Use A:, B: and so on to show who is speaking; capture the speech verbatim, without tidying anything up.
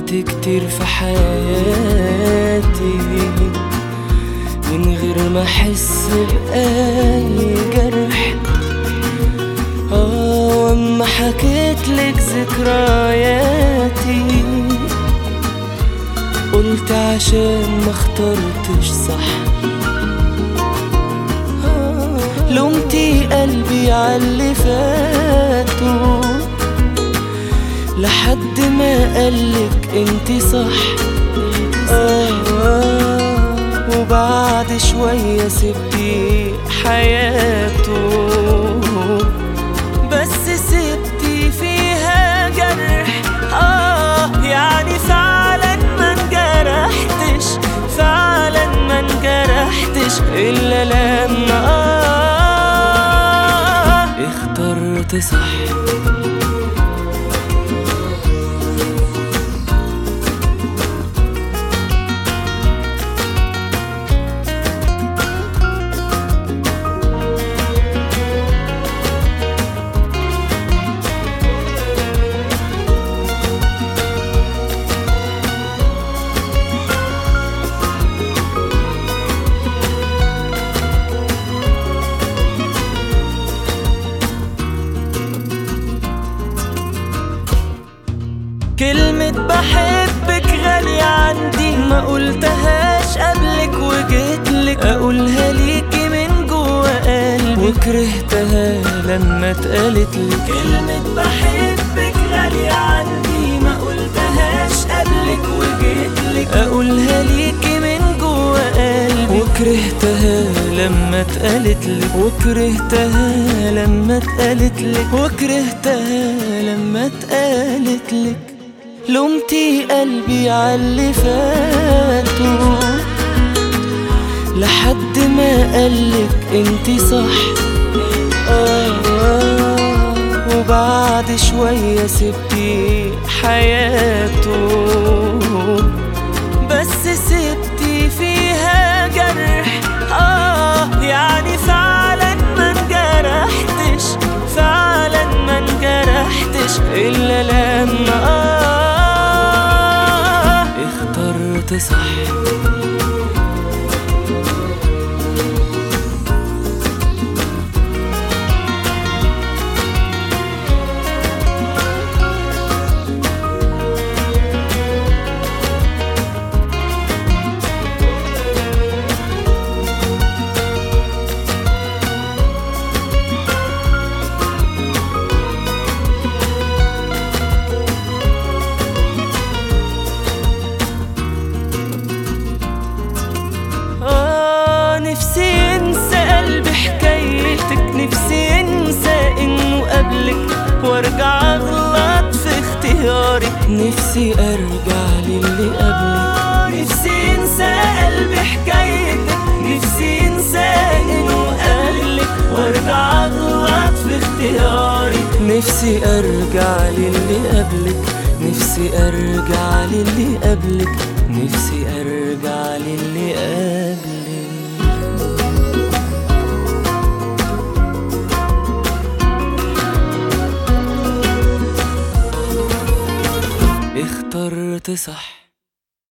A: كتير في حياتي من غير ما احس بأي جرح. اه واما حكيتلك ذكرياتي قلت عشان ما اخترتش صح. آه لومتي قلبي عاللي فاتوا لحد ما قالك انتي صح. آه آه وبعد شوية سبتي حياته بس سبتي فيها جرح. آه يعني فعلا ما انجرحتش، فعلا ما انجرحتش إلا لما آه اخترت صح. كلمة بحبك غالية عندي ما قلتهاش قبلك وجيتلك أقولها ليكي من جوا قلبي وكرهتها لما اتقالتلك. كلمة بحبك غالية عندي ما قلتهاش قبلك وجيتلك أقولها ليكي من جوا قلبي وكرهتها لما اتقالتلك وكرهتها لما اتقالتلك وكرهتها لما اتقالتلك. لومتي قلبي عاللي فاتوا لحد ما قالك انتي صح. آه آه وبعد شوية سبتي حياته بس سبتي فيها جرح. آه يعني فعلا ما انجرحتش، فعلا ما انجرحتش إلا لما آه اخترت صح. نفسي ينسى قلبي حكايتك، نفسي ينسى انه قبلك وارجع اغلط في اختيارك، نفسي ارجع للي قبلك. نفسي ينسى قلبي حكايتك، نفسي ينسى انه قبلك وارجع اغلط في اختيارك، نفسي ارجع للي قبلك، نفسي ارجع للي قبلك، نفسي ارجع للي قبلك. اخترت صح.